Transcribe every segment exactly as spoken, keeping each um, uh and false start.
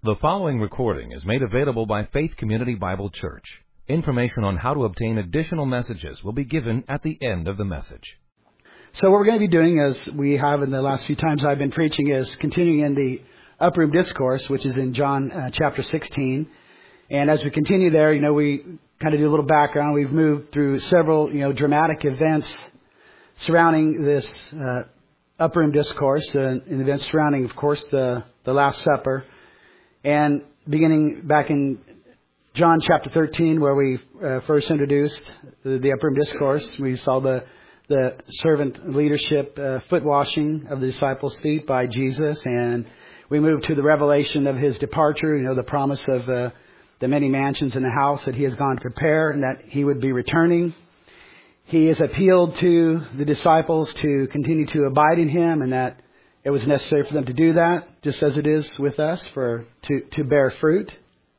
The following recording is made available by Faith Community Bible Church. Information on how to obtain additional messages will be given at the end of the message. So what we're going to be doing, as we have in the last few times I've been preaching, is continuing in the Upper Room Discourse, which is in John uh, chapter sixteen. And as we continue there, you know, we kind of do a little background. We've moved through several, you know, dramatic events surrounding this uh, Upper Room Discourse, uh, and events surrounding, of course, the, the Last Supper. And beginning back in John chapter thirteen, where we uh, first introduced the, the Upper Room Discourse, we saw the the servant leadership uh, foot washing of the disciples' feet by Jesus, and we moved to the revelation of his departure. You know, the promise of uh, the many mansions in the house that he has gone to prepare, and that he would be returning. He has appealed to the disciples to continue to abide in him, and that it was necessary for them to do that, just as it is with us, for to, to bear fruit.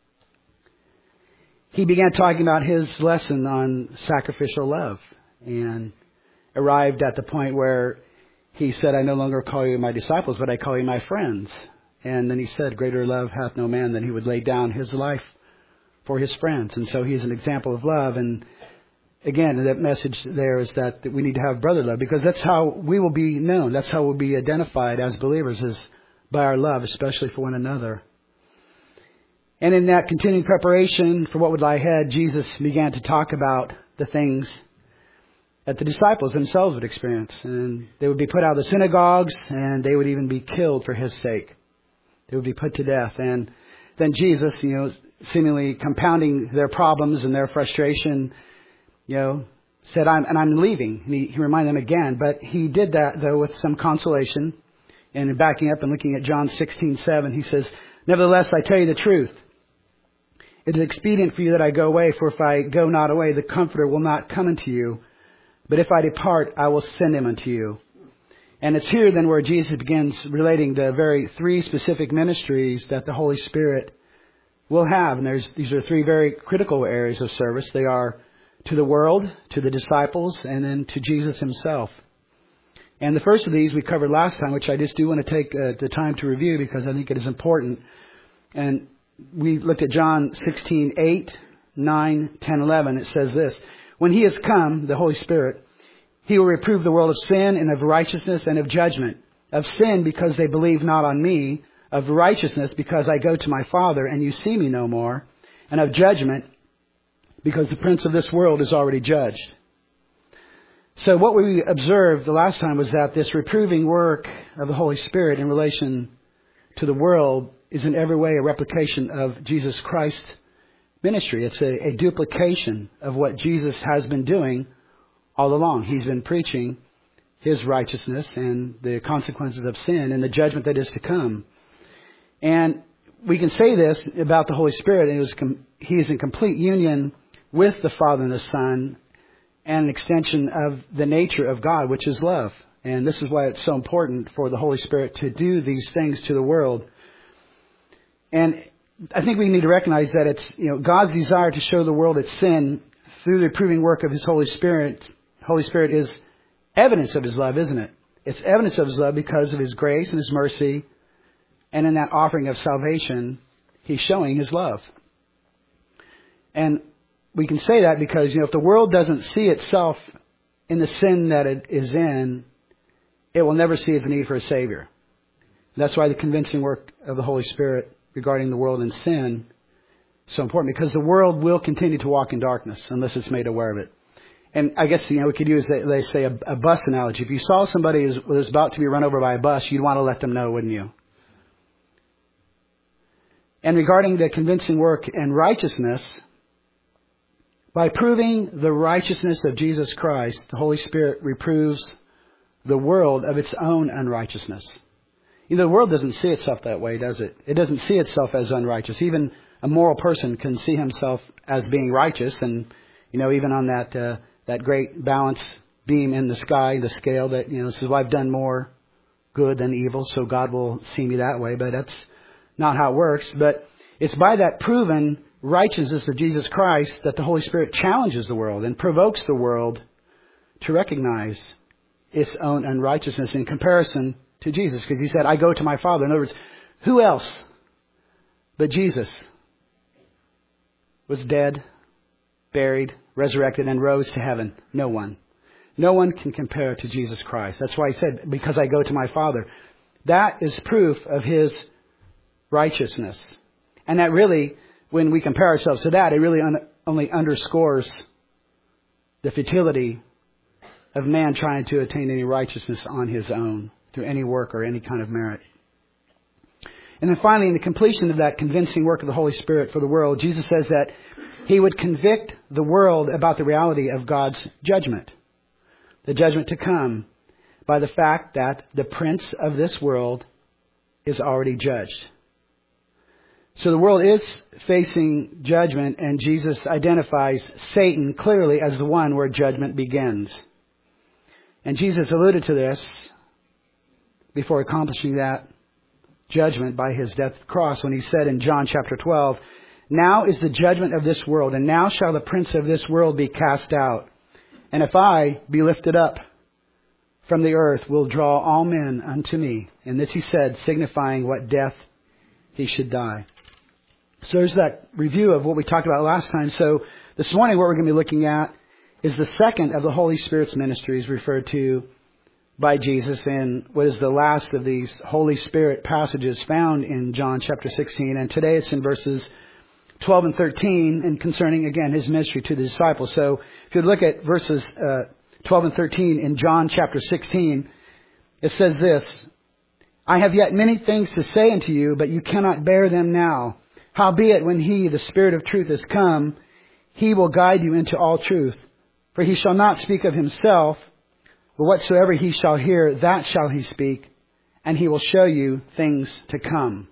He began talking about his lesson on sacrificial love and arrived at the point where he said, I no longer call you my disciples, but I call you my friends. And then he said, greater love hath no man than he would lay down his life for his friends. And so he's an example of love. And again, that message there is that, that we need to have brother love, because that's how we will be known. That's how we'll be identified as believers, is by our love, especially for one another. And in that continuing preparation for what would lie ahead, Jesus began to talk about the things that the disciples themselves would experience. And they would be put out of the synagogues, and they would even be killed for his sake. They would be put to death. And then Jesus, you know, seemingly compounding their problems and their frustration, you know, said, I'm, and I'm leaving. And he, he reminded them again. But he did that, though, with some consolation. And in backing up and looking at John sixteen seven, he says, nevertheless, I tell you the truth. It is expedient for you that I go away, for if I go not away, the Comforter will not come unto you. But if I depart, I will send him unto you. And it's here then where Jesus begins relating the very three specific ministries that the Holy Spirit will have. And there's these are three very critical areas of service. They are to the world, to the disciples, and then to Jesus himself. And the first of these we covered last time, which I just do want to take uh, the time to review because I think it is important. And we looked at John sixteen eight, nine, ten, eleven. It says this, when he has come, the Holy Spirit, he will reprove the world of sin and of righteousness and of judgment. Of sin because they believe not on me. Of righteousness because I go to my Father and you see me no more. And of judgment because the prince of this world is already judged. So what we observed the last time was that this reproving work of the Holy Spirit in relation to the world is in every way a replication of Jesus Christ's ministry. It's a, a duplication of what Jesus has been doing all along. He's been preaching his righteousness and the consequences of sin and the judgment that is to come. And we can say this about the Holy Spirit. It was com- he is in complete union with the Father and the Son, and an extension of the nature of God, which is love. And this is why it's so important for the Holy Spirit to do these things to the world. And I think we need to recognize that it's, you know, God's desire to show the world its sin through the approving work of his Holy Spirit. Holy Spirit is evidence of his love, isn't it? It's evidence of his love because of his grace and his mercy. And in that offering of salvation, he's showing his love. And we can say that because, you know, if the world doesn't see itself in the sin that it is in, it will never see its need for a Savior. That's why the convincing work of the Holy Spirit regarding the world and sin is so important, because the world will continue to walk in darkness unless it's made aware of it. And I guess, you know, we could use, they say, a, a bus analogy. If you saw somebody who was about to be run over by a bus, you'd want to let them know, wouldn't you? And regarding the convincing work and righteousness, by proving the righteousness of Jesus Christ, the Holy Spirit reproves the world of its own unrighteousness. You know, the world doesn't see itself that way, does it? It doesn't see itself as unrighteous. Even a moral person can see himself as being righteous. And, you know, even on that uh, that great balance beam in the sky, the scale that, you know, says, well, I've done more good than evil, so God will see me that way. But that's not how it works. But it's by that proven righteousness of Jesus Christ that the Holy Spirit challenges the world and provokes the world to recognize its own unrighteousness in comparison to Jesus. Because he said, I go to my Father. In other words, who else But Jesus was dead, buried, resurrected, and rose to heaven. No one. No one can compare to Jesus Christ. That's why he said, because I go to my Father. That is proof of his righteousness. And that really, when we compare ourselves to that, it really un- only underscores the futility of man trying to attain any righteousness on his own through any work or any kind of merit. And then finally, in the completion of that convincing work of the Holy Spirit for the world, Jesus says that he would convict the world about the reality of God's judgment, the judgment to come, by the fact that the prince of this world is already judged. So the world is facing judgment, and Jesus identifies Satan clearly as the one where judgment begins. And Jesus alluded to this before accomplishing that judgment by his death cross when he said in John chapter twelve, "Now is the judgment of this world, and now shall the prince of this world be cast out. And if I be lifted up from the earth, will draw all men unto me." And this he said, signifying what death he should die. So there's that review of what we talked about last time. So this morning what we're going to be looking at is the second of the Holy Spirit's ministries referred to by Jesus in what is the last of these Holy Spirit passages found in John chapter sixteen. And today it's in verses twelve and thirteen, and concerning, again, his ministry to the disciples. So if you look at verses uh, twelve and thirteen in John chapter sixteen, it says this, "I have yet many things to say unto you, but you cannot bear them now. Howbeit, when he, the Spirit of truth, is come, he will guide you into all truth. For he shall not speak of himself, but whatsoever he shall hear, that shall he speak, and he will show you things to come."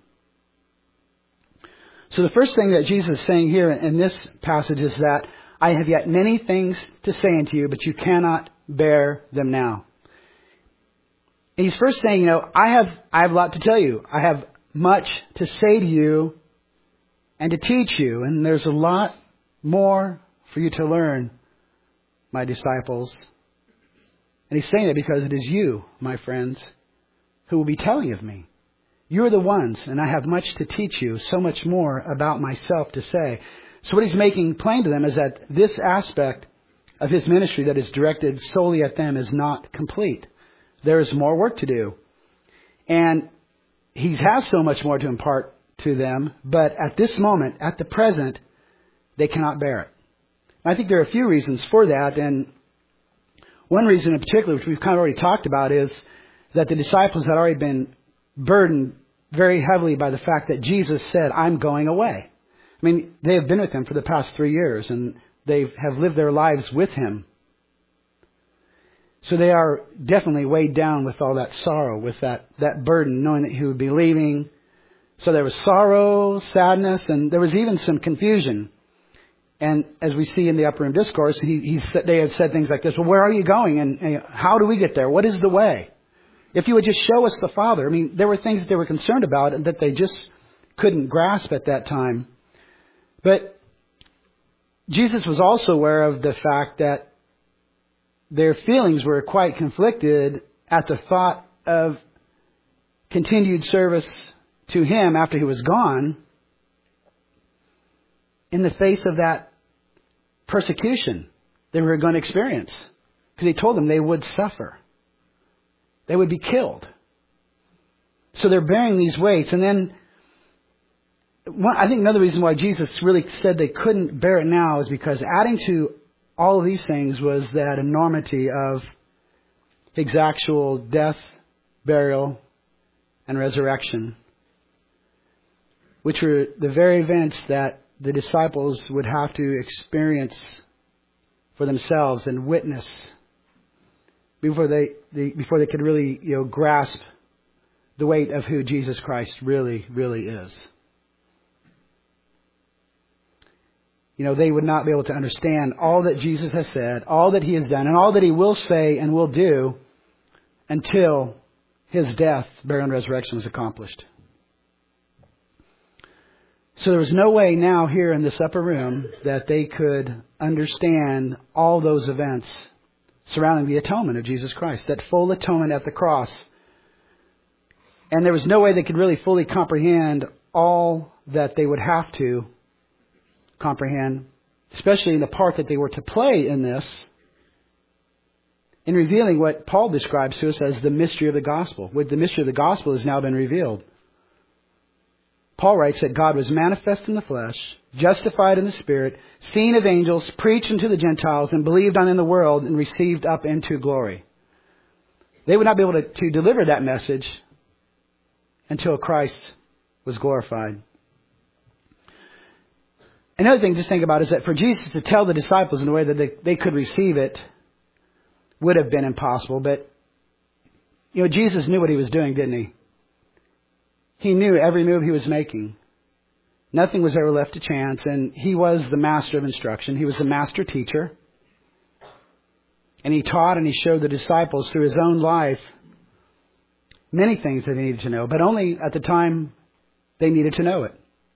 So the first thing that Jesus is saying here in this passage is that I have yet many things to say unto you, but you cannot bear them now. And he's first saying, you know, I have I have a lot to tell you. I have much to say to you and to teach you, and there's a lot more for you to learn, my disciples. And he's saying it because it is you, my friends, who will be telling of me. You're the ones, and I have much to teach you, so much more about myself to say. So what he's making plain to them is that this aspect of his ministry that is directed solely at them is not complete. There is more work to do. And he has so much more to impart to them, but at this moment, at the present, they cannot bear it. I think there are a few reasons for that, and one reason in particular, which we've kind of already talked about, is that the disciples had already been burdened very heavily by the fact that Jesus said, "I'm going away." I mean, they have been with him for the past three years, and they have lived their lives with him. So they are definitely weighed down with all that sorrow, with that, that burden, knowing that he would be leaving. So there was sorrow, sadness, and there was even some confusion. And as we see in the Upper Room Discourse, he, he said, they had said things like this, "Well, where are you going? And, and how do we get there? What is the way? If you would just show us the Father." I mean, there were things that they were concerned about and that they just couldn't grasp at that time. But Jesus was also aware of the fact that their feelings were quite conflicted at the thought of continued service to him after he was gone in the face of that persecution they were going to experience. Because he told them they would suffer. They would be killed. So they're bearing these weights. And then one, I think another reason why Jesus really said they couldn't bear it now is because adding to all of these things was that enormity of his actual death, burial, and resurrection, which were the very events that the disciples would have to experience for themselves and witness before they, they before they could really, you know, grasp the weight of who Jesus Christ really, really is. You know, they would not be able to understand all that Jesus has said, all that he has done, and all that he will say and will do until his death, burial, and resurrection was accomplished. So there was no way now here in this upper room that they could understand all those events surrounding the atonement of Jesus Christ, that full atonement at the cross. And there was no way they could really fully comprehend all that they would have to comprehend, especially in the part that they were to play in this, in revealing what Paul describes to us as the mystery of the gospel. With the mystery of the gospel has now been revealed. Paul writes that God was manifest in the flesh, justified in the Spirit, seen of angels, preached unto the Gentiles, and believed on in the world, and received up into glory. They would not be able to, to deliver that message until Christ was glorified. Another thing to think about is that for Jesus to tell the disciples in a way that they, they could receive it would have been impossible. But, you know, Jesus knew what he was doing, didn't he? He knew every move he was making. Nothing was ever left to chance, and he was the master of instruction. He was the master teacher. And he taught and he showed the disciples through his own life many things that they needed to know, but only at the time they needed to know it.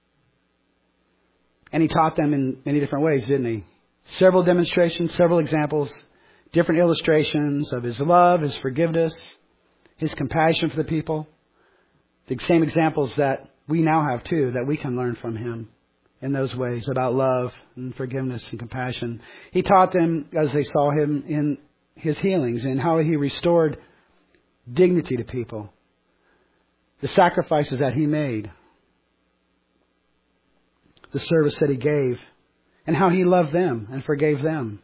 And he taught them in many different ways, didn't he? Several demonstrations, several examples, different illustrations of his love, his forgiveness, his compassion for the people. The same examples that we now have too, that we can learn from him in those ways about love and forgiveness and compassion. He taught them as they saw him in his healings and how he restored dignity to people. The sacrifices that he made. The service that he gave. And how he loved them and forgave them.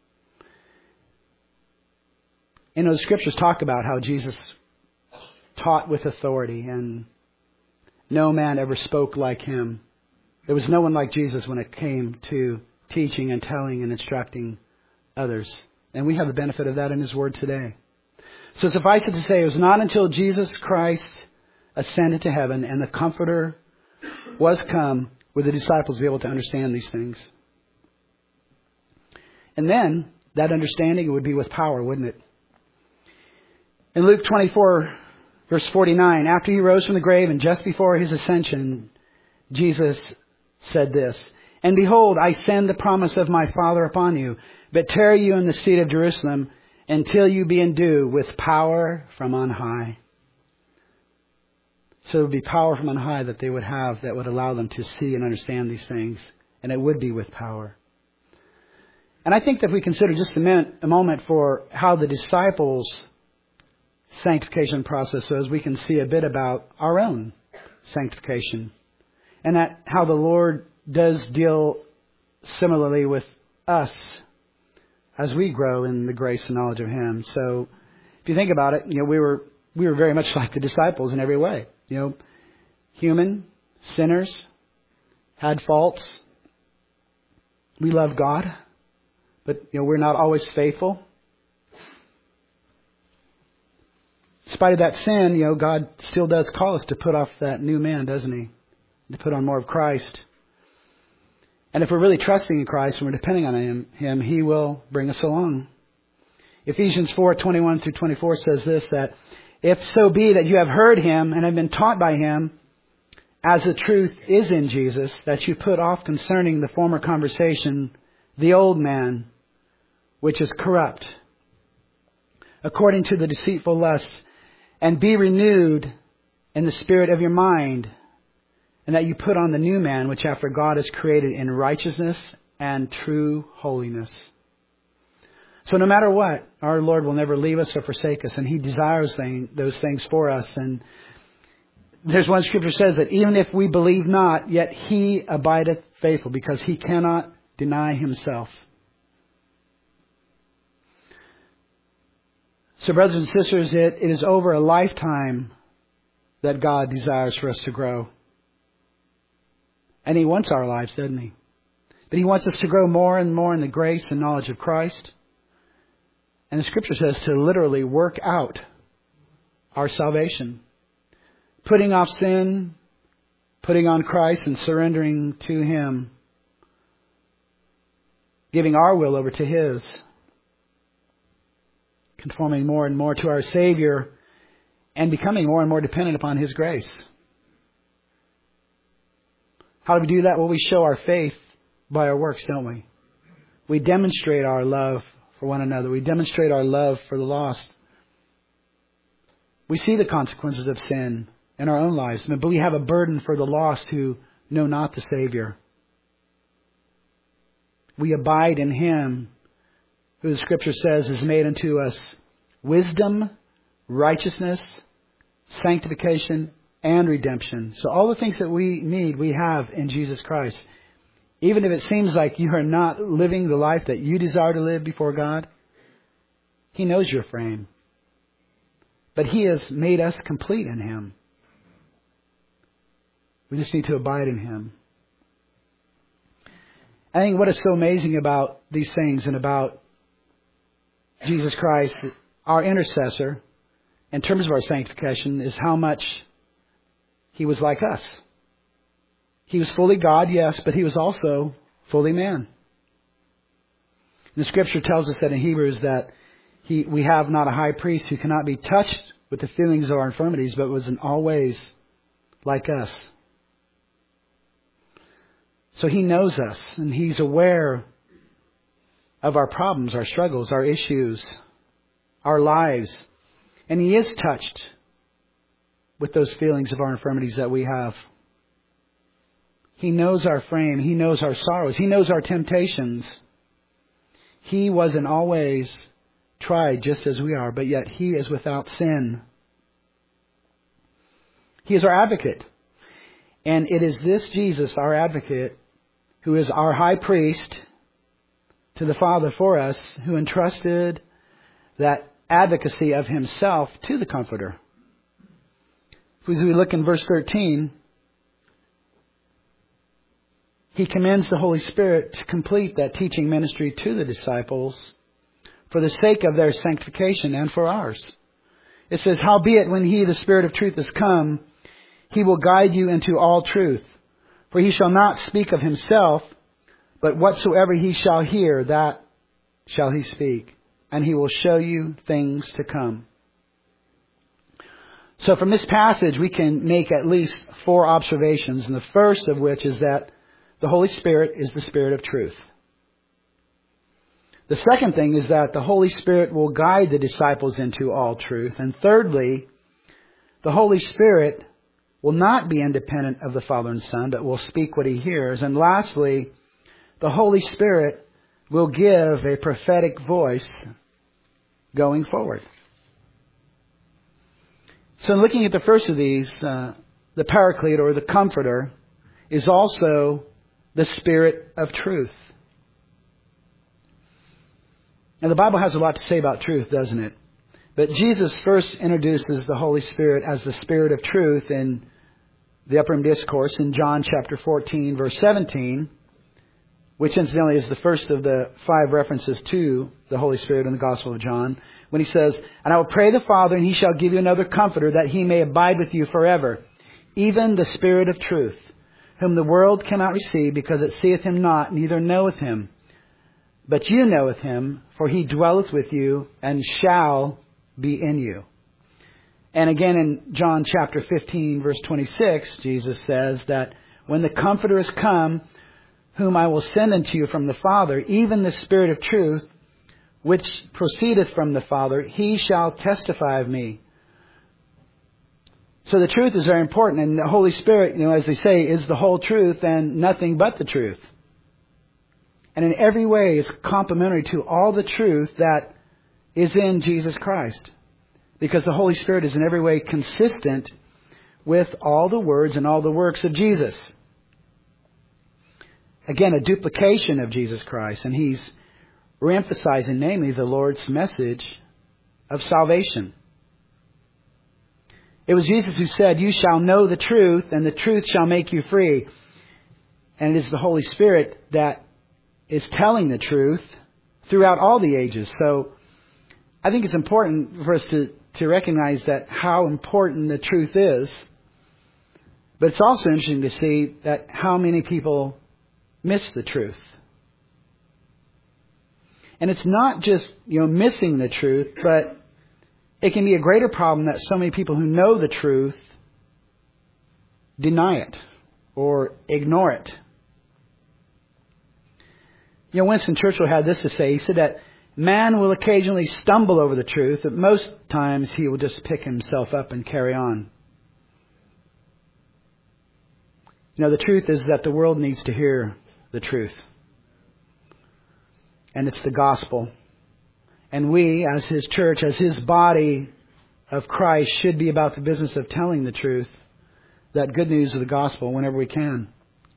You know, the scriptures talk about how Jesus taught with authority, and no man ever spoke like him. There was no one like Jesus when it came to teaching and telling and instructing others. And we have the benefit of that in his word today. So suffice it to say, it was not until Jesus Christ ascended to heaven and the Comforter was come would the disciples be able to understand these things. And then that understanding would be with power, wouldn't it? In Luke twenty-four, verse forty-nine, after he rose from the grave and just before his ascension, Jesus said this, "And behold, I send the promise of my Father upon you, but tarry you in the seat of Jerusalem until you be endued with power from on high." So it would be power from on high that they would have that would allow them to see and understand these things. And it would be with power. And I think that if we consider just a minute, a moment for how the disciples' sanctification process was, we can see a bit about our own sanctification. And that how the Lord does deal similarly with us as we grow in the grace and knowledge of him. So if you think about it, you know, we were we were very much like the disciples in every way. You know, human, sinners, had faults. We love God, but you know, we're not always faithful. In spite of that sin, you know, God still does call us to put off that new man, doesn't he? To put on more of Christ. And if we're really trusting in Christ and we're depending on him, him, he will bring us along. Ephesians four, twenty-one through twenty-four says this, that if so be that you have heard him and have been taught by him, as the truth is in Jesus, that you put off concerning the former conversation, the old man, which is corrupt, according to the deceitful lust, and be renewed in the spirit of your mind, and that you put on the new man, which after God is created in righteousness and true holiness. So no matter what, our Lord will never leave us or forsake us, and he desires thing, those things for us. And there's one scripture says that even if we believe not, yet he abideth faithful, because he cannot deny himself. So brothers and sisters, it, it is over a lifetime that God desires for us to grow. And he wants our lives, doesn't he? But he wants us to grow more and more in the grace and knowledge of Christ. And the scripture says to literally work out our salvation. Putting off sin, putting on Christ and surrendering to him. Giving our will over to his. Conforming more and more to our Savior and becoming more and more dependent upon his grace. How do we do that? Well, we show our faith by our works, don't we? We demonstrate our love for one another. We demonstrate our love for the lost. We see the consequences of sin in our own lives, but we have a burden for the lost who know not the Savior. We abide in Him, who the Scripture says is made unto us wisdom, righteousness, sanctification, and redemption. So all the things that we need, we have in Jesus Christ. Even if it seems like you are not living the life that you desire to live before God, He knows your frame. But He has made us complete in Him. We just need to abide in Him. I think what is so amazing about these things and about Jesus Christ, our intercessor, in terms of our sanctification, is how much He was like us. He was fully God, yes, but He was also fully man. The Scripture tells us that in Hebrews that he, we have not a high priest who cannot be touched with the feelings of our infirmities, but was in all ways like us. So He knows us, and He's aware of our problems, our struggles, our issues, our lives. And He is touched with those feelings of our infirmities that we have. He knows our frame. He knows our sorrows. He knows our temptations. He was in all ways tried just as we are, but yet He is without sin. He is our advocate. And it is this Jesus, our advocate, who is our high priest to the Father for us, who entrusted that advocacy of Himself to the Comforter. As we look in verse thirteen, He commends the Holy Spirit to complete that teaching ministry to the disciples for the sake of their sanctification and for ours. It says, "Howbeit, when He, the Spirit of truth, is come, He will guide you into all truth. For He shall not speak of Himself, but whatsoever He shall hear, that shall He speak. And He will show you things to come." So from this passage, we can make at least four observations. And the first of which is that the Holy Spirit is the Spirit of truth. The second thing is that the Holy Spirit will guide the disciples into all truth. And thirdly, the Holy Spirit will not be independent of the Father and Son, but will speak what He hears. And lastly, the Holy Spirit will give a prophetic voice going forward. So in looking at the first of these, uh, the Paraclete or the Comforter is also the Spirit of truth. Now the Bible has a lot to say about truth, doesn't it? But Jesus first introduces the Holy Spirit as the Spirit of truth in the Upper Room Discourse in John chapter fourteen, verse seventeen, which incidentally is the first of the five references to the Holy Spirit in the Gospel of John, when He says, "And I will pray the Father, and He shall give you another Comforter, that He may abide with you forever, even the Spirit of truth, whom the world cannot receive, because it seeth Him not, neither knoweth Him. But you knoweth Him, for He dwelleth with you, and shall be in you." And again in John chapter fifteen, verse twenty-six, Jesus says that when the Comforter is come, whom I will send unto you from the Father, even the Spirit of truth, which proceedeth from the Father, He shall testify of me. So the truth is very important, and the Holy Spirit, you know, as they say, is the whole truth and nothing but the truth. And in every way is complementary to all the truth that is in Jesus Christ. Because the Holy Spirit is in every way consistent with all the words and all the works of Jesus. Again, a duplication of Jesus Christ. And He's re-emphasizing, namely, the Lord's message of salvation. It was Jesus who said, "You shall know the truth, and the truth shall make you free." And it is the Holy Spirit that is telling the truth throughout all the ages. So I think it's important for us to, to recognize that how important the truth is. But it's also interesting to see that how many people miss the truth. And it's not just, you know, missing the truth, but it can be a greater problem that so many people who know the truth deny it or ignore it. You know, Winston Churchill had this to say. He said that man will occasionally stumble over the truth, but most times he will just pick himself up and carry on. You know, the truth is that the world needs to hear the truth. And it's the gospel. And we, as His church, as His body of Christ, should be about the business of telling the truth, that good news of the gospel, whenever we can.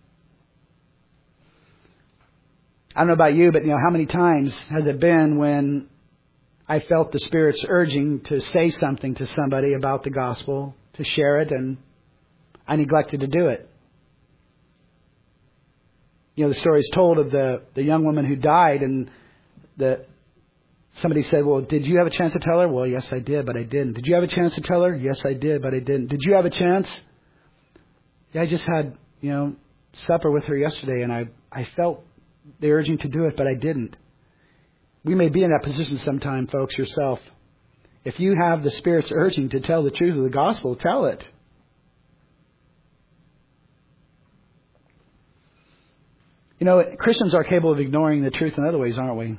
I don't know about you, but you know, how many times has it been when I felt the Spirit's urging to say something to somebody about the gospel, to share it, and I neglected to do it. You know, the story is told of the, the young woman who died, and the somebody said, well, did you have a chance to tell her? Well, yes, I did, but I didn't. Did you have a chance to tell her? Yes, I did, but I didn't. Did you have a chance? Yeah, I just had, you know, supper with her yesterday, and I, I felt the urging to do it, but I didn't. We may be in that position sometime, folks, yourself. If you have the Spirit's urging to tell the truth of the gospel, tell it. You know, Christians are capable of ignoring the truth in other ways, aren't we?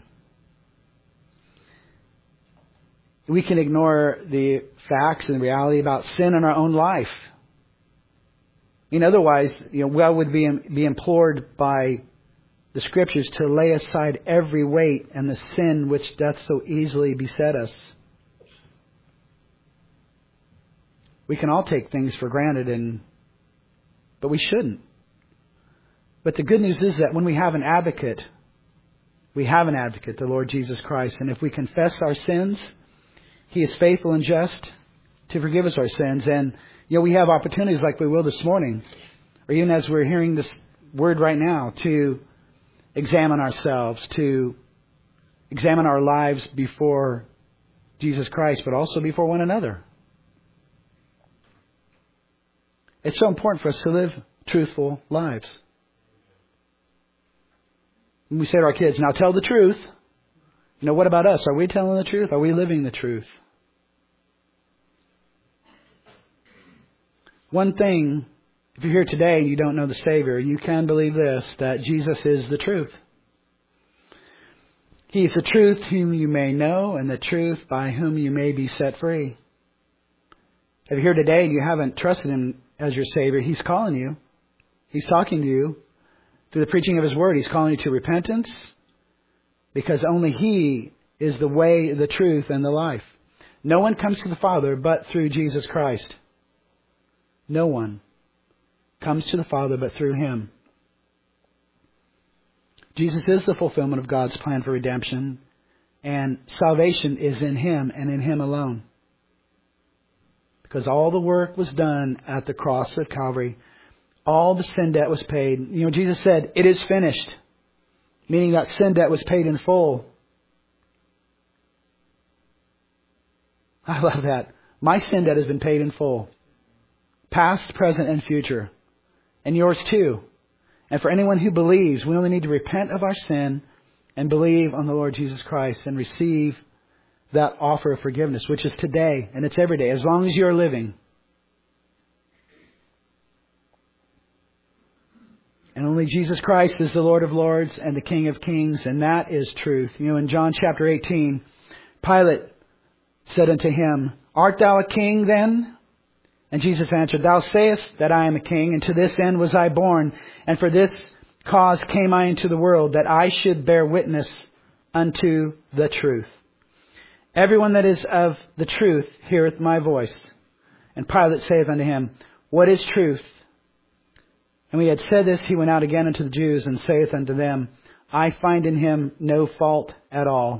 We can ignore the facts and the reality about sin in our own life. I mean, otherwise, you know, we would be, be implored by the Scriptures to lay aside every weight and the sin which doth so easily beset us. We can all take things for granted, and but we shouldn't. But the good news is that when we have an advocate, we have an advocate, the Lord Jesus Christ. And if we confess our sins, He is faithful and just to forgive us our sins. And, you know, we have opportunities like we will this morning, or even as we're hearing this word right now, to examine ourselves, to examine our lives before Jesus Christ, but also before one another. It's so important for us to live truthful lives. When we say to our kids, now tell the truth. You know, what about us? Are we telling the truth? Are we living the truth? One thing, if you're here today and you don't know the Savior, you can believe this, that Jesus is the truth. He is the truth whom you may know, and the truth by whom you may be set free. If you're here today and you haven't trusted Him as your Savior, He's calling you. He's talking to you through the preaching of His Word. He's calling you to repentance, because only He is the way, the truth, and the life. No one comes to the Father but through Jesus Christ. No one comes to the Father but through Him. Jesus is the fulfillment of God's plan for redemption, and salvation is in Him and in Him alone. Because all the work was done at the cross of Calvary. All the sin debt was paid. You know, Jesus said, it is finished. Meaning that sin debt was paid in full. I love that. My sin debt has been paid in full. Past, present, and future. And yours too. And for anyone who believes, we only need to repent of our sin and believe on the Lord Jesus Christ and receive that offer of forgiveness, which is today, and it's every day, as long as you're living. And only Jesus Christ is the Lord of Lords and the King of Kings, and that is truth. You know, in John chapter eighteen, Pilate said unto Him, art thou a king then? And Jesus answered, thou sayest that I am a king, and to this end was I born, and for this cause came I into the world, that I should bear witness unto the truth. Everyone that is of the truth heareth my voice. And Pilate saith unto him, what is truth? And when he had said this, he went out again unto the Jews, and saith unto them, I find in him no fault at all.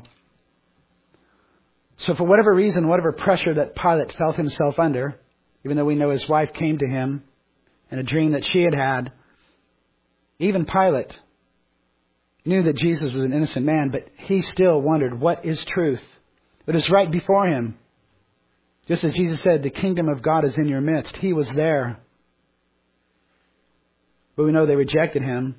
So for whatever reason, whatever pressure that Pilate felt himself under, even though we know his wife came to him in a dream that she had had, even Pilate knew that Jesus was an innocent man, but he still wondered, what is truth? It is right before him. Just as Jesus said, the kingdom of God is in your midst. He was there. But we know they rejected him.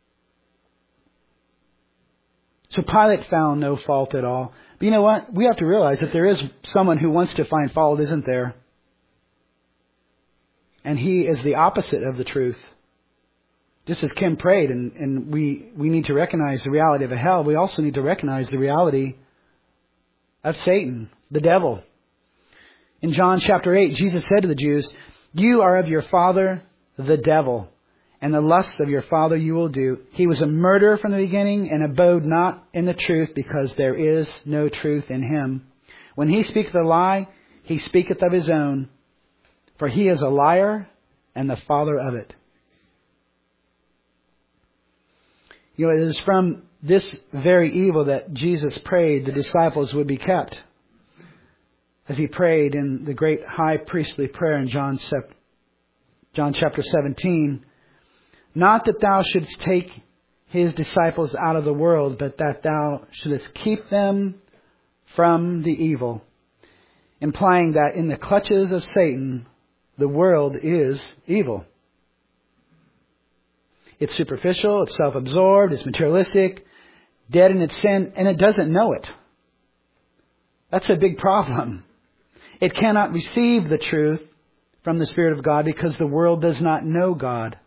So Pilate found no fault at all. But you know what? We have to realize that there is someone who wants to find fault, isn't there? And he is the opposite of the truth. Just as Kim prayed, and, and we, we need to recognize the reality of a hell, we also need to recognize the reality of Satan, the devil. In John chapter eight, Jesus said to the Jews, you are of your father, the devil, and the lusts of your father you will do. He was a murderer from the beginning and abode not in the truth, because there is no truth in him. When he speaketh a lie, he speaketh of his own, for he is a liar and the father of it. You know, it is from this very evil that Jesus prayed the disciples would be kept. As he prayed in the great high priestly prayer in John, John chapter seventeen, not that thou shouldst take his disciples out of the world, but that thou shouldst keep them from the evil. Implying that in the clutches of Satan, the world is evil. It's superficial, it's self-absorbed, it's materialistic, dead in its sin, and it doesn't know it. That's a big problem. It cannot receive the truth from the Spirit of God because the world does not know God.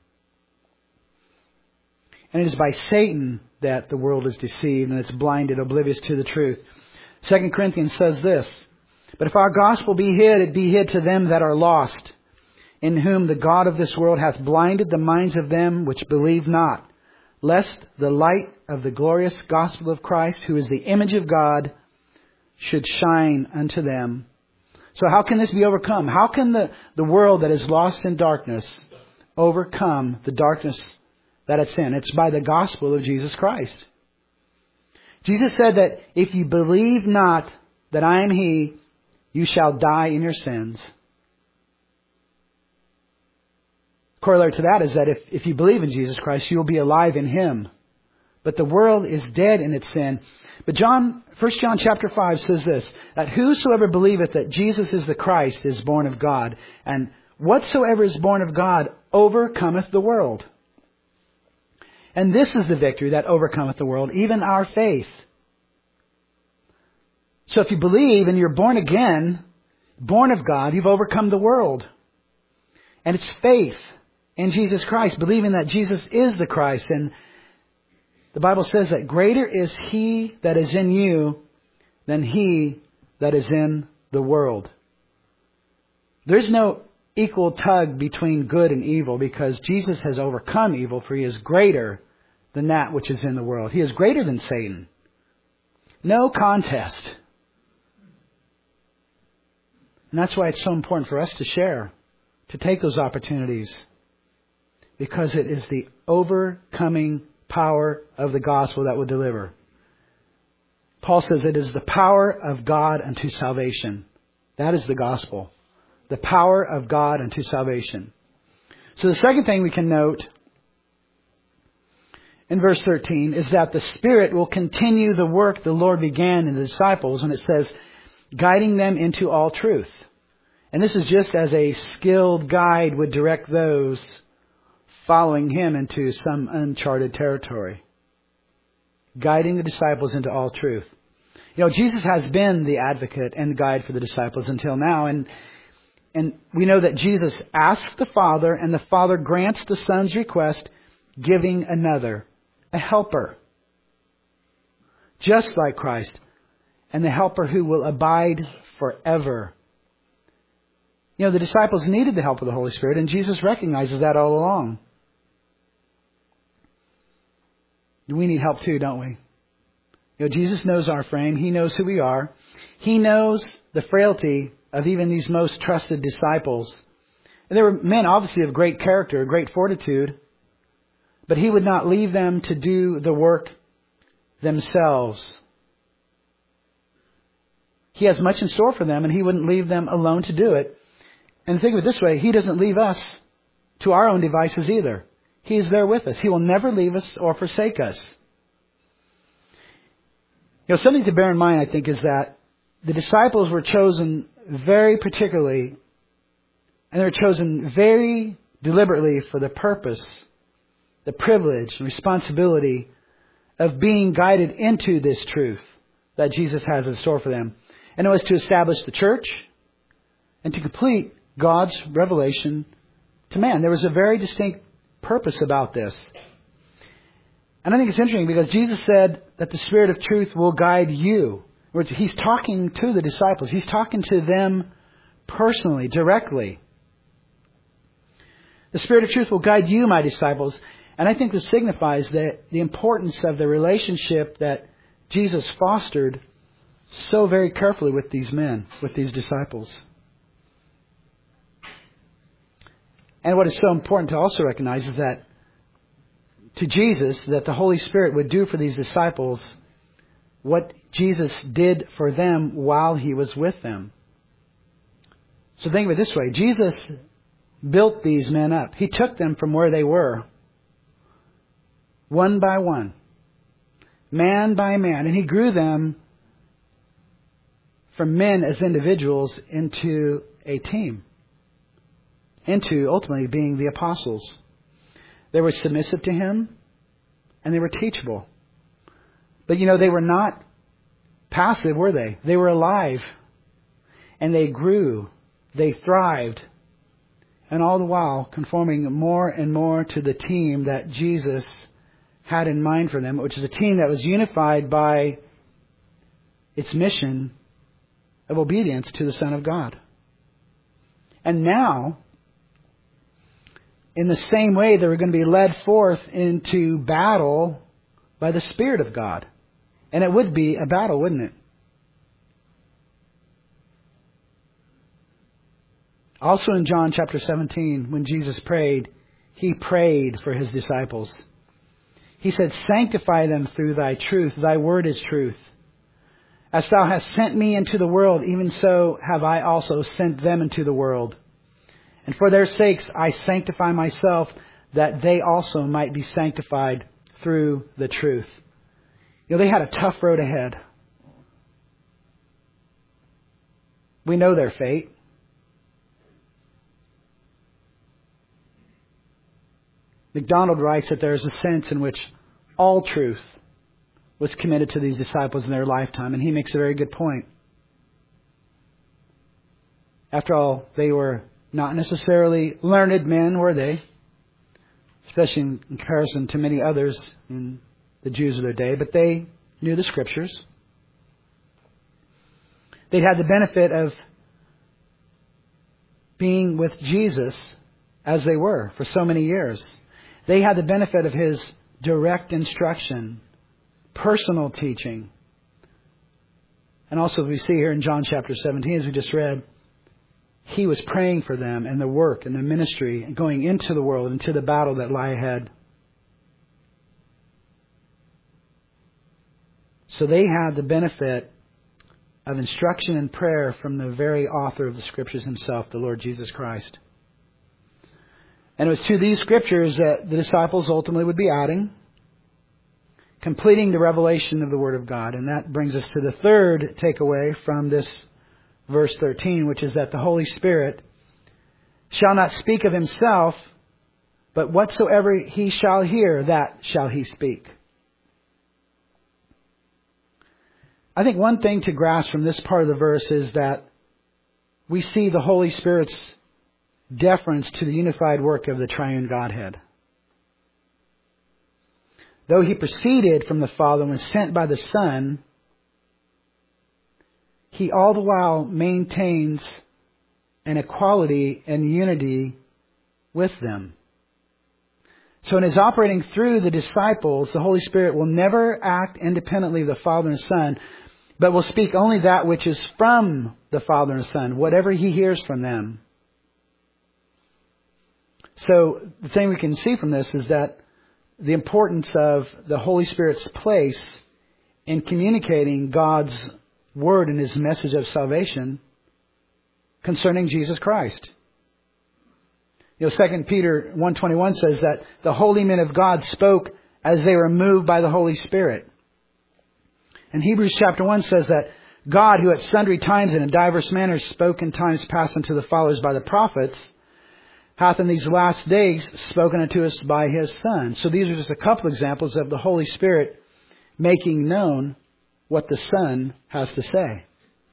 And it is by Satan that the world is deceived and it's blinded, oblivious to the truth. Second Corinthians says this, but if our gospel be hid, it be hid to them that are lost, in whom the God of this world hath blinded the minds of them which believe not, lest the light of the glorious gospel of Christ, who is the image of God, should shine unto them. So how can this be overcome? How can the, the world that is lost in darkness overcome the darkness that it's in? It's by the gospel of Jesus Christ. Jesus said that if you believe not that I am He, you shall die in your sins. Corollary to that is that if, if you believe in Jesus Christ, you will be alive in Him. But the world is dead in its sin. But John, First John chapter five says this, that whosoever believeth that Jesus is the Christ is born of God, and whatsoever is born of God overcometh the world. And this is the victory that overcometh the world, even our faith. So if you believe and you're born again, born of God, you've overcome the world. And it's faith in Jesus Christ, believing that Jesus is the Christ. And the Bible says that greater is He that is in you than he that is in the world. There's no equal tug between good and evil, because Jesus has overcome evil, for He is greater than that which is in the world. He is greater than Satan. No contest. And that's why it's so important for us to share, to take those opportunities, because it is the overcoming power of the gospel that will deliver. Paul says it is the power of God unto salvation. That is the gospel. The power of God unto salvation. So the second thing we can note in verse thirteen is that the Spirit will continue the work the Lord began in the disciples, and it says, guiding them into all truth. And this is just as a skilled guide would direct those following Him into some uncharted territory. Guiding the disciples into all truth. You know, Jesus has been the advocate and guide for the disciples until now. And, and we know that Jesus asks the Father, and the Father grants the Son's request, giving another, a helper. Just like Christ. And the helper who will abide forever. You know, the disciples needed the help of the Holy Spirit, and Jesus recognizes that all along. We need help too, don't we? You know, Jesus knows our frame. He knows who we are. He knows the frailty of even these most trusted disciples. And they were men, obviously, of great character, great fortitude. But He would not leave them to do the work themselves. He has much in store for them, and He wouldn't leave them alone to do it. And think of it this way, He doesn't leave us to our own devices either. He is there with us. He will never leave us or forsake us. You know, something to bear in mind, I think, is that the disciples were chosen very particularly, and they were chosen very deliberately for the purpose, the privilege, and responsibility of being guided into this truth that Jesus has in store for them. And it was to establish the church and to complete God's revelation to man. There was a very distinct purpose about this. And I think it's interesting because Jesus said that the Spirit of truth will guide you. He's talking to the disciples. He's talking to them personally, directly. The Spirit of truth will guide you, my disciples. And I think this signifies that the importance of the relationship that Jesus fostered so very carefully with these men, with these disciples. And what is so important to also recognize is that to Jesus, that the Holy Spirit would do for these disciples what Jesus did for them while He was with them. So think of it this way. Jesus built these men up. He took them from where they were, one by one, man by man, and He grew them from men as individuals into a team, into ultimately being the apostles. They were submissive to Him, and they were teachable. But you know, they were not passive, were they? They were alive, and they grew, they thrived, and all the while conforming more and more to the team that Jesus had in mind for them, which is a team that was unified by its mission of obedience to the Son of God. And now, in the same way, they were going to be led forth into battle by the Spirit of God. And it would be a battle, wouldn't it? Also in John chapter seventeen, when Jesus prayed, He prayed for His disciples. He said, "Sanctify them through Thy truth. Thy word is truth. As Thou hast sent me into the world, even so have I also sent them into the world. And for their sakes I sanctify myself, that they also might be sanctified through the truth." You know, they had a tough road ahead. We know their fate. MacDonald writes that there is a sense in which all truth was committed to these disciples in their lifetime, and he makes a very good point. After all, they were not necessarily learned men, were they? Especially in comparison to many others in the Jews of their day, but they knew the Scriptures. They'd had the benefit of being with Jesus as they were for so many years. They had the benefit of His direct instruction, personal teaching. And also, we see here in John chapter seventeen, as we just read, He was praying for them and the work and the ministry and going into the world, into the battle that lie ahead. So they had the benefit of instruction and prayer from the very author of the Scriptures Himself, the Lord Jesus Christ. And it was to these Scriptures that the disciples ultimately would be adding, completing the revelation of the Word of God. And that brings us to the third takeaway from this verse thirteen, which is that the Holy Spirit shall not speak of Himself, but whatsoever He shall hear, that shall He speak. I think one thing to grasp from this part of the verse is that we see the Holy Spirit's deference to the unified work of the triune Godhead. Though He proceeded from the Father and was sent by the Son, He all the while maintains an equality and unity with them. So in His operating through the disciples, the Holy Spirit will never act independently of the Father and Son, but will speak only that which is from the Father and Son, whatever He hears from them. So the thing we can see from this is that the importance of the Holy Spirit's place in communicating God's Word and His message of salvation concerning Jesus Christ. You know, Second Peter one twenty-one says that the holy men of God spoke as they were moved by the Holy Spirit. And Hebrews chapter one says that God, who at sundry times and in diverse manners spoke in times past unto the fathers by the prophets, hath in these last days spoken unto us by His Son. So these are just a couple examples of the Holy Spirit making known what the Son has to say.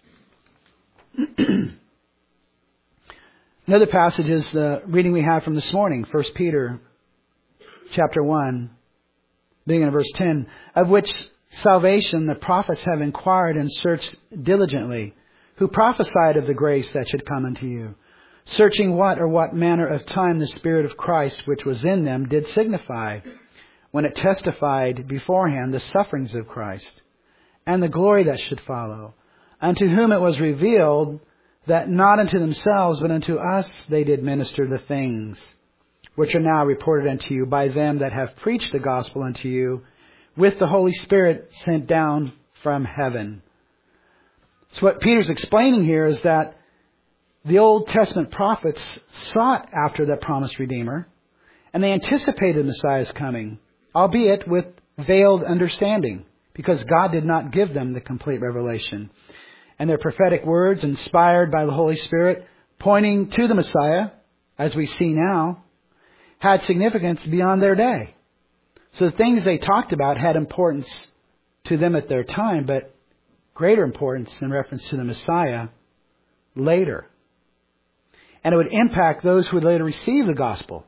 Another passage is the reading we have from this morning, First Peter chapter one, beginning in verse ten, of which salvation the prophets have inquired and searched diligently, who prophesied of the grace that should come unto you, searching what or what manner of time the Spirit of Christ which was in them did signify, when it testified beforehand the sufferings of Christ, and the glory that should follow, unto whom it was revealed that not unto themselves, but unto us they did minister the things, which are now reported unto you by them that have preached the gospel unto you, with the Holy Spirit sent down from heaven. So what Peter's explaining here is that the Old Testament prophets sought after that promised Redeemer, and they anticipated Messiah's coming, albeit with veiled understanding, because God did not give them the complete revelation. And their prophetic words, inspired by the Holy Spirit, pointing to the Messiah, as we see now, had significance beyond their day. So the things they talked about had importance to them at their time, but greater importance in reference to the Messiah later. And it would impact those who would later receive the gospel,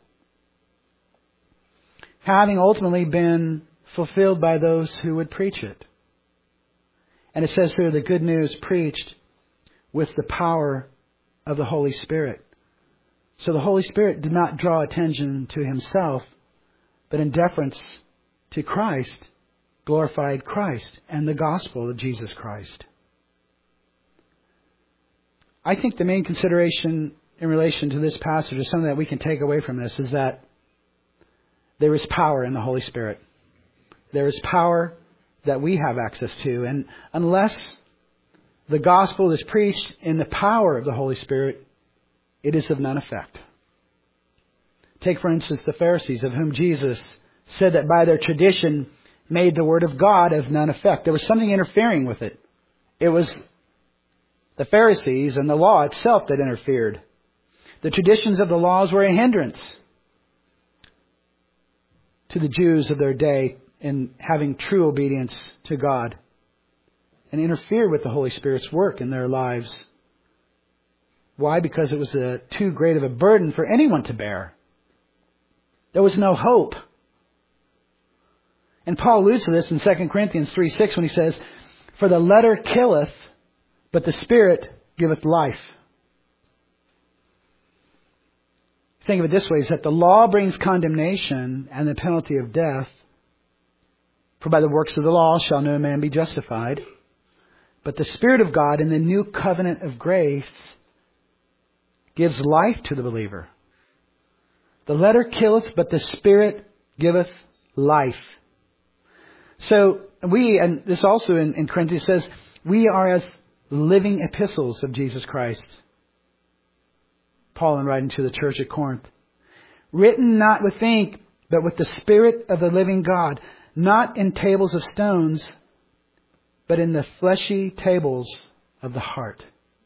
having ultimately been fulfilled by those who would preach it. And it says here, the good news preached with the power of the Holy Spirit. So the Holy Spirit did not draw attention to himself, but in deference to Christ, glorified Christ and the gospel of Jesus Christ. I think the main consideration in relation to this passage, or something that we can take away from this, is that there is power in the Holy Spirit. There is power that we have access to. And unless the gospel is preached in the power of the Holy Spirit, it is of none effect. Take, for instance, the Pharisees, of whom Jesus said that by their tradition made the word of God of none effect. There was something interfering with it. It was the Pharisees and the law itself that interfered. The traditions of the laws were a hindrance to the Jews of their day in having true obedience to God, and interfered with the Holy Spirit's work in their lives. Why? Because it was a, too great of a burden for anyone to bear. There was no hope. And Paul alludes to this in Second Corinthians three six when he says, "For the letter killeth, but the Spirit giveth life." Think of it this way, is that the law brings condemnation and the penalty of death. For by the works of the law shall no man be justified. But the Spirit of God in the new covenant of grace gives life to the believer. The letter killeth, but the Spirit giveth life. So we, and this also in, in Corinthians says, we are as living epistles of Jesus Christ. Paul in writing to the church at Corinth. Written not with ink, but with the Spirit of the living God. Not in tables of stones, but in the fleshy tables of the heart.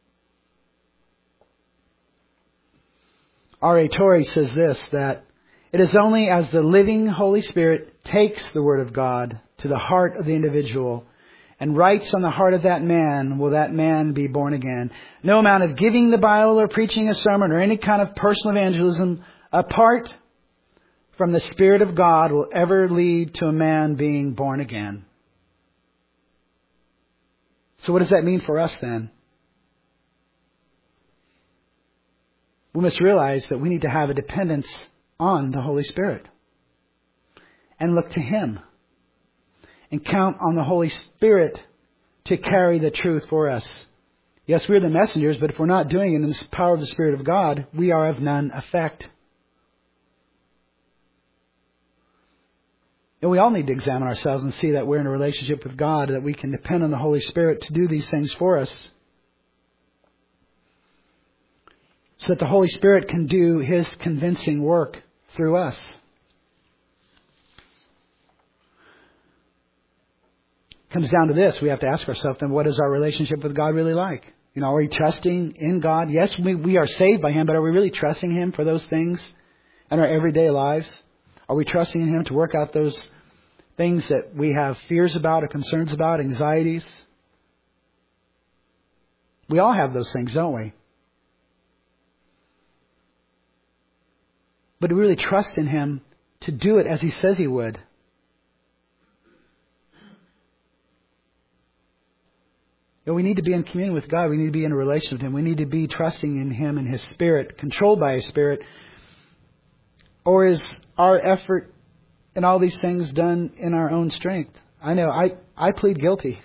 R A Torrey says this, that it is only as the living Holy Spirit takes the Word of God to the heart of the individual and writes on the heart of that man, will that man be born again. No amount of giving the Bible or preaching a sermon or any kind of personal evangelism apart from the Spirit of God will ever lead to a man being born again. So what does that mean for us then? We must realize that we need to have a dependence on the Holy Spirit and look to Him and count on the Holy Spirit to carry the truth for us. Yes, we're the messengers, but if we're not doing it in the power of the Spirit of God, we are of none effect. And we all need to examine ourselves and see that we're in a relationship with God, that we can depend on the Holy Spirit to do these things for us. So that the Holy Spirit can do His convincing work through us. It comes down to this. We have to ask ourselves, then, what is our relationship with God really like? You know, are we trusting in God? Yes, we, we are saved by Him, but are we really trusting Him for those things in our everyday lives? Are we trusting in Him to work out those things that we have fears about or concerns about, anxieties? We all have those things, don't we? But do we really trust in Him to do it as He says He would? You know, we need to be in communion with God. We need to be in a relationship with Him. We need to be trusting in Him and His Spirit, controlled by His Spirit. Or is our effort in all these things done in our own strength? I know, I, I plead guilty.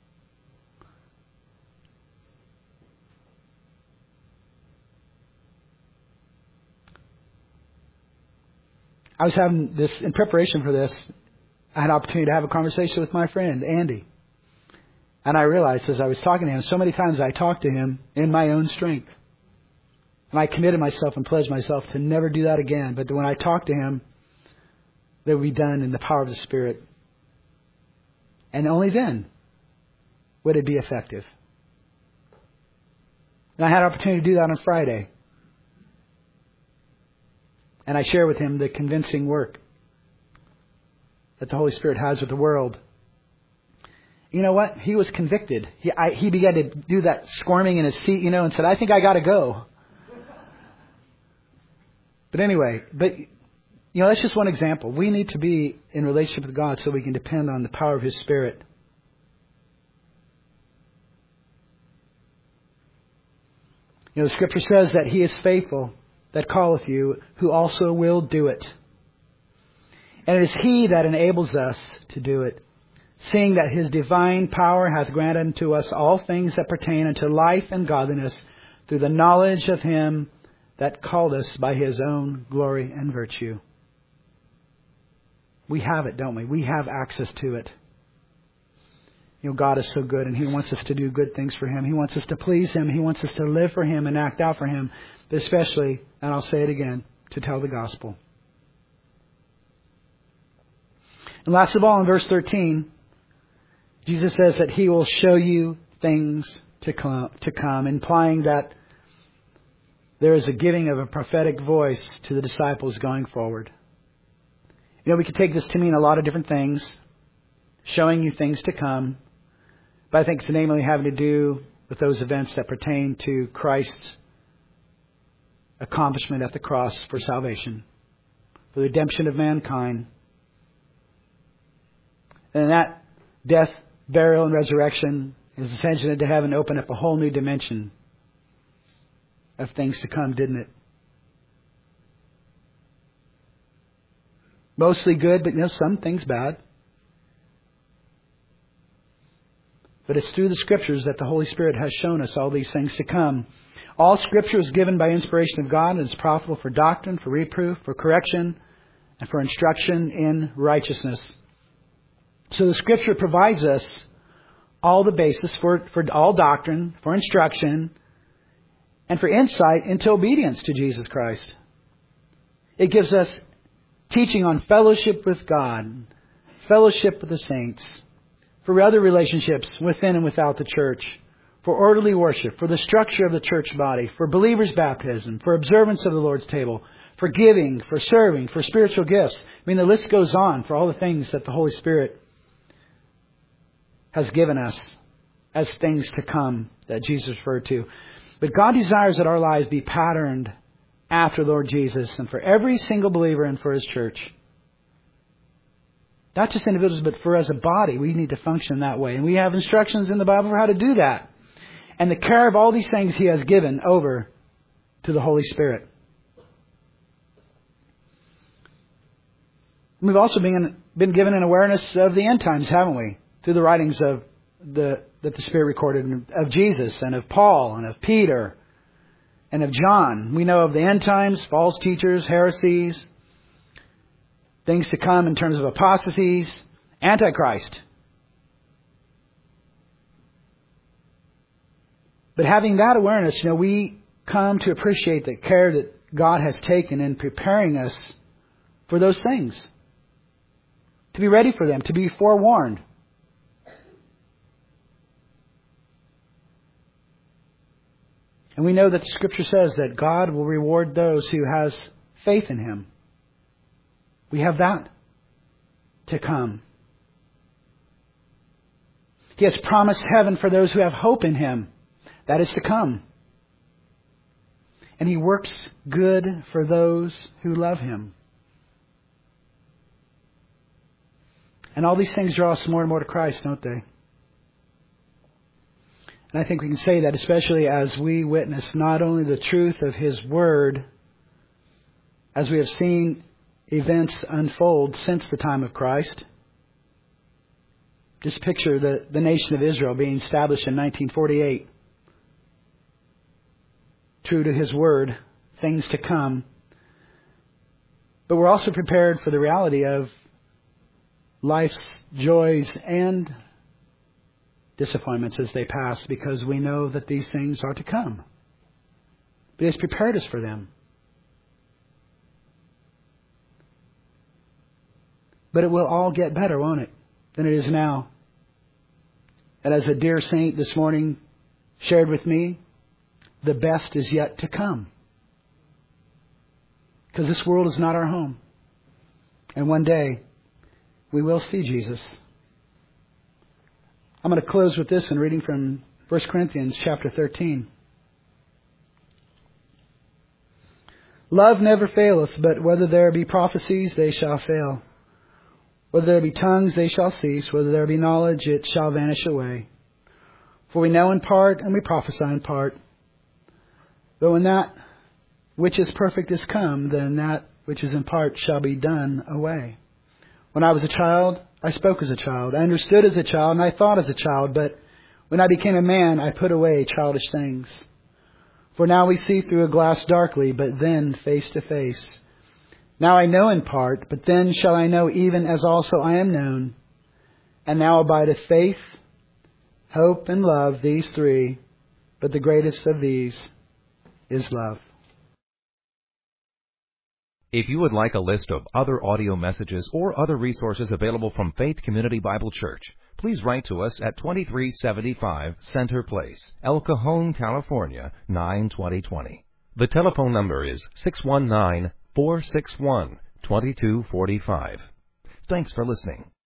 I was having this, in preparation for this, I had an opportunity to have a conversation with my friend, Andy. And I realized as I was talking to him, so many times I talked to him in my own strength. And I committed myself and pledged myself to never do that again. But when I talked to him, that would be done in the power of the Spirit. And only then would it be effective. And I had an opportunity to do that on Friday. And I share with him the convincing work that the Holy Spirit has with the world. You know what? He was convicted. He, I, he began to do that squirming in his seat, you know, and said, I think I got to go. But anyway, but, you know, that's just one example. We need to be in relationship with God so we can depend on the power of His Spirit. You know, the Scripture says that He is faithful that calleth you, who also will do it. And it is He that enables us to do it, seeing that His divine power hath granted unto us all things that pertain unto life and godliness, through the knowledge of Him that called us by His own glory and virtue. We have it, don't we? We have access to it. You know, God is so good, and He wants us to do good things for Him. He wants us to please Him. He wants us to live for Him and act out for Him, but especially, and I'll say it again, to tell the gospel. And last of all, in verse thirteen, Jesus says that He will show you things to come, to come, implying that there is a giving of a prophetic voice to the disciples going forward. You know, we could take this to mean a lot of different things, showing you things to come, but I think it's namely having to do with those events that pertain to Christ's accomplishment at the cross for salvation, for the redemption of mankind. And that death, burial, and resurrection, His ascension into heaven opened up a whole new dimension of things to come, didn't it? Mostly good, but you know, some things bad. But it's through the Scriptures that the Holy Spirit has shown us all these things to come. All Scripture is given by inspiration of God and is profitable for doctrine, for reproof, for correction, and for instruction in righteousness. So the Scripture provides us all the basis for, for all doctrine, for instruction, and for insight into obedience to Jesus Christ. It gives us teaching on fellowship with God, fellowship with the saints, for other relationships within and without the church, for orderly worship, for the structure of the church body, for believers' baptism, for observance of the Lord's table, for giving, for serving, for spiritual gifts. I mean, the list goes on for all the things that the Holy Spirit has given us as things to come that Jesus referred to. But God desires that our lives be patterned after Lord Jesus and for every single believer and for His church. Not just individuals, but for as a body, we need to function that way. And we have instructions in the Bible for how to do that. And the care of all these things He has given over to the Holy Spirit. We've also been, been given an awareness of the end times, haven't we? Through the writings of the that the Spirit recorded of Jesus and of Paul and of Peter and of John. We know of the end times, false teachers, heresies, things to come in terms of apostasies, Antichrist. But having that awareness, you know, we come to appreciate the care that God has taken in preparing us for those things. To be ready for them, to be forewarned. And we know that the Scripture says that God will reward those who has faith in Him. We have that to come. He has promised heaven for those who have hope in Him. That is to come. And He works good for those who love Him. And all these things draw us more and more to Christ, don't they? And I think we can say that especially as we witness not only the truth of His Word, as we have seen events unfold since the time of Christ. Just picture the, the nation of Israel being established in nineteen forty-eight. True to His Word, things to come. But we're also prepared for the reality of life's joys and disappointments as they pass, because we know that these things are to come. But He has prepared us for them. But it will all get better, won't it, than it is now. And as a dear saint this morning shared with me, the best is yet to come. Because this world is not our home. And one day, we will see Jesus. I'm going to close with this in reading from First Corinthians chapter thirteen. Love never faileth, but whether there be prophecies, they shall fail. Whether there be tongues, they shall cease. Whether there be knowledge, it shall vanish away. For we know in part, and we prophesy in part. But when that which is perfect is come, then that which is in part shall be done away. When I was a child, I spoke as a child. I understood as a child, and I thought as a child. But when I became a man, I put away childish things. For now we see through a glass darkly, but then face to face. Now I know in part, but then shall I know even as also I am known. And now abideth faith, hope, and love, these three. But the greatest of these is love. If you would like a list of other audio messages or other resources available from Faith Community Bible Church, please write to us at twenty-three seventy-five Center Place, El Cajon, California, nine twenty twenty. The telephone number is six one nine, four six one, two two four five. Thanks for listening.